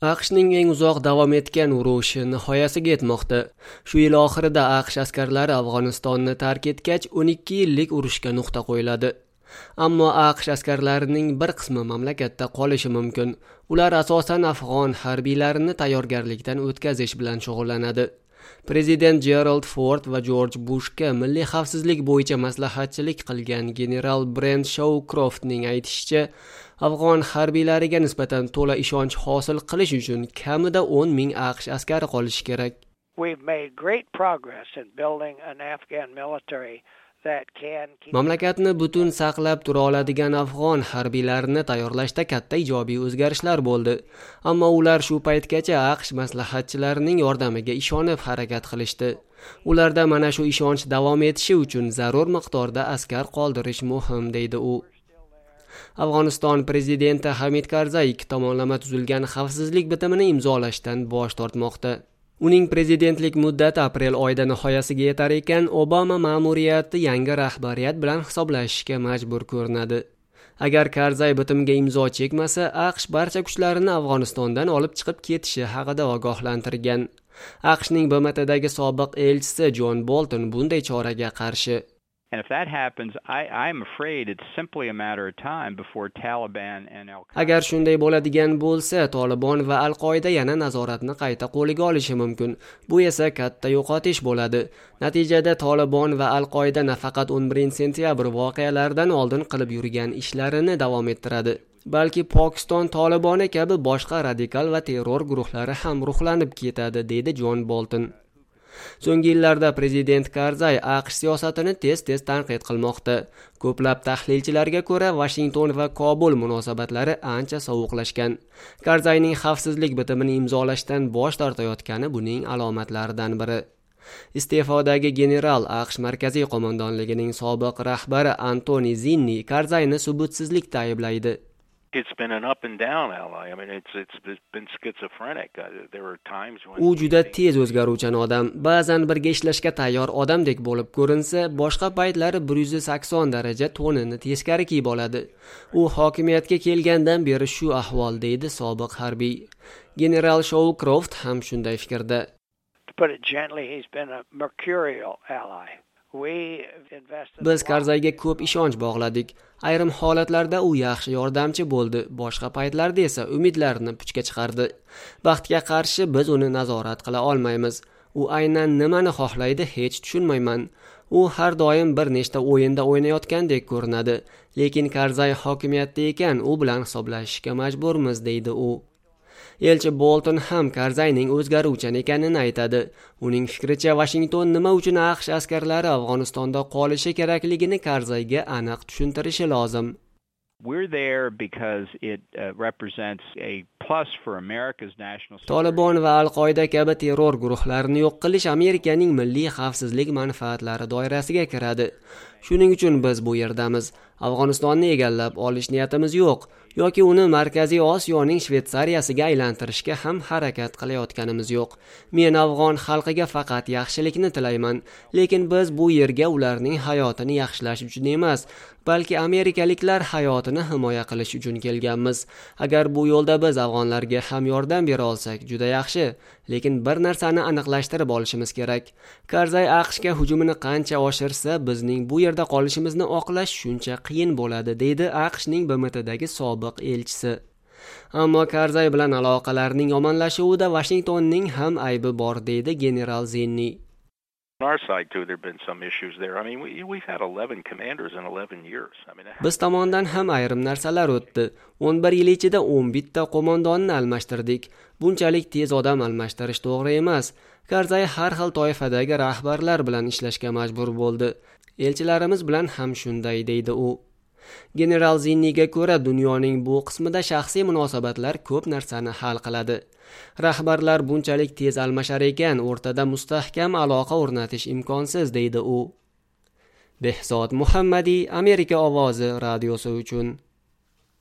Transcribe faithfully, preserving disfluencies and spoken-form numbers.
AQShning eng uzoq davom etgan urushi nihoyasiga yetmoqda. Shu yil oxirida AQSh askarlari Afg'onistonni tark etgach, o'n ikki yillik urushga nuqta qo'yiladi. Ammo AQSh askarlarining bir qismi mamlakatda qolishi mumkin. Ular asosan afg'on harbiylarini tayyorgarlikdan o'tkazish bilan shug'ullanadi. Prezident Gerald Ford va George Bushga milliy xavfsizlik bo'yicha maslahatchilik qilgan general Brent Shawcroftning aytishicha, afg'on harbiylariga nisbatan to'la ishonch hosil qilish uchun kamida o'n ming AQSh askari qolishi kerak. We've made great progress in building an Afghan military that can keep... Mamlakatni butun saqlab tura oladigan afg'on harbiylarini tayyorlashda katta ijobiy o'zgarishlar bo'ldi. Ammo ular shu paytgacha AQSh maslahatchilarining yordamiga ishonib harakat qilishdi. Ularda mana shu ishonch davom etishi uchun zarur miqdorda askar qoldirish muhim, deydi u. Afg'oniston prezidenti Hamid Karzai ikki tomonlama tuzilgan xavfsizlik bitimini imzolashdan bosh tortmoqda. Uning prezidentlik muddati aprel oyida nihoyasiga yetar ekan, Obama ma'muriyati yangi rahbariyat bilan hisoblashishga majbur ko'rinadi. Agar Karzai bitimga imzo chekmasa, AQSh barcha kuchlarini Afg'onistondan olib chiqib ketishi haqida ogohlantirgan. AQShning B M Tdagi sobiq elchisi John Bolton bunday choraga qarshi. And if that happens, I, I'm afraid it's simply a matter of time before Taliban and Al-Qaeda... Agar shunday bo'ladigan bo'lsa, Tolibon va Al-Qoida yana nazoratni qayta qo'liga olishi mumkin. Bu esa katta yo'qotish bo'ladi. Natijada Tolibon va Al-Qoida nafaqat o'n birinchi sentyabr voqealaridan oldin qilib yurgan ishlarini davom ettiradi, balki Pokiston Toliboni kabi boshqa radikal va terror guruhlari ham ruhlanib ketadi, deydi John Bolton. So'nggi yillarda prezident Karzai AQSh siyosatini tez-tez tanqid qilmoqda. Ko'plab tahlilchilarga ko'ra, Washington va Kobul munosabatlari ancha sovuqlashgan. Karzaining xavfsizlik bitimini imzolashdan bosh tortayotgani buning alomatlaridan biri. Iste'fodagi general AQSh markaziy qo'mondonligining sobiq rahbari Antoni Zinni Karzaini subutsizlikda ayblaydi. It's been an up and down ally. I mean, it's it's been schizophrenic. Uh, there were times when U juda tez o'zgaruvchan odam. Ba'zan birga ishlashga tayyor odamdek bo'lib ko'rinsa, boshqa paytlari bir yuz sakson daraja tonini teskari kiyib oladi. U hokimiyatga kelgandan beri shu ahvol, deydi sobiq harbiy. General Shawcroft ham shunday fikrda. To put it gently, he's been a mercurial ally. Biz Karzaiga ko'p ishonch bog'ladik. Ayrim holatlarda u yaxshi yordamchi bo'ldi, boshqa paytlarda esa umidlarni puchga chiqardi. Baxtga qarshi biz uni nazorat qila olmaymiz. U aynan nimani xohlaydi hech tushunmayman. U har doim bir nechta o'yinda o'ynayotgandek ko'rinadi, lekin Karzai hokimiyatda ekan, u bilan hisoblashishga majburmiz, deydi u. Elchi Bolton ham Karzaining o'zgaruvchan ekanini aytadi. Uning fikricha, Washington nima uchun AQSh askarlari Afg'onistonda qolishi kerakligini Karzaiga aniq tushuntirishi lozim. We're there because it uh, represents a plus for America's national security. Tolibon va Al-Qoida kabi terror guruhlarini yo'q qilish Amerikaning milliy xavfsizlik manfaatlari doirasiga kiradi. Shuning uchun biz bu yerdamiz. Afg'onistonni egallab olish niyatimiz yo'q, yoki uni Markaziy Osiyoning Shvetsariyasiga aylantirishga ham harakat qilayotganimiz yo'q. Men afg'on xalqiga faqat yaxshilikni tilayman, lekin biz bu yerga ularning hayotini yaxshilash uchun emas, balki amerikaliklar hayotini himoya qilish uchun kelganmiz. Agar bu yo'lda biz afg'onlarga ham yordam bera olsak, juda yaxshi, lekin bir narsani aniqlashtirib olishimiz kerak. Karzai AQShga hujumini qancha oshirsa, bizning bu yerda qolishimizni oqlash shuncha qiyin bo'ladi, deydi AQShning B M Tdagi sobiq elchisi. Ammo Karzai bilan aloqalarning yomonlashuvida Washingtonning ham aybi bor, deydi general Zinni. On our side too, there've been some issues there. I mean, we, we've had eleven commanders in eleven years. I mean, Biz tomondan ham ayrim narsalar o'tdi. o'n bir yil ichida o'n bitta qo'mondonni almashtirdik. Bunchalik tez odam almashtirish to'g'ri emas. Karzai har xil toifadagi rahbarlar bilan ishlashga majbur bo'ldi. Elchilarimiz bilan ham shunday, deydi u. General Zinniga ko'ra, dunyoning bu qismida shaxsiy munosabatlar ko'p narsani hal qiladi. Rahbarlar bunchalik tez almashar ekan, o'rtada mustahkam aloqa o'rnatish imkonsiz, deydi u. Behzod Muhammadi, Amerika ovozi radiosi uchun.